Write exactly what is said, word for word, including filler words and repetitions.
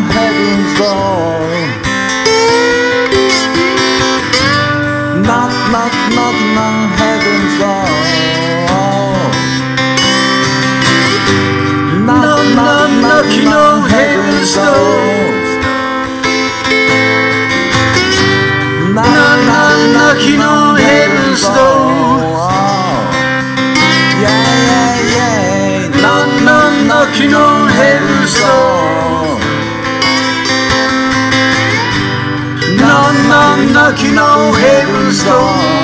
on heaven's door. Knock, knock, knocking on heaven's door. Knock, knock, knocking on heaven's door. Knock, knock, knocking on heaven's door. Yeah, yeah, yeah. Knock, knock, knocking on heaven's door. Knock, knock, knocking on heaven's door.